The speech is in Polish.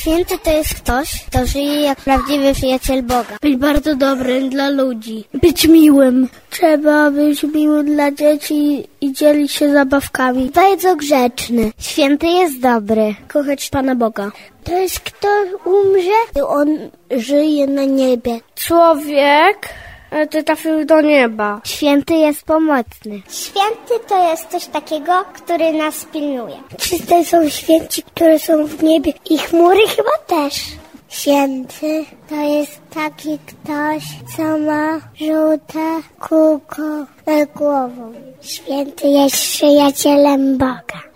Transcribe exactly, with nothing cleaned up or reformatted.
Święty to jest ktoś, kto żyje jak prawdziwy przyjaciel Boga. Być bardzo dobrym dla ludzi. Być miłym. Trzeba być miłym dla dzieci i dzielić się zabawkami. Bardzo grzeczny. Święty jest dobry. Kochać Pana Boga. To jest kto umrze, on żyje na niebie. Człowiek, ty trafił do nieba. Święty jest pomocny. Święty to jest coś takiego, który nas pilnuje. Czyste są święci, które są w niebie i chmury chyba też. Święty to jest taki ktoś, co ma żółte kółko nad głową. Święty jest przyjacielem Boga.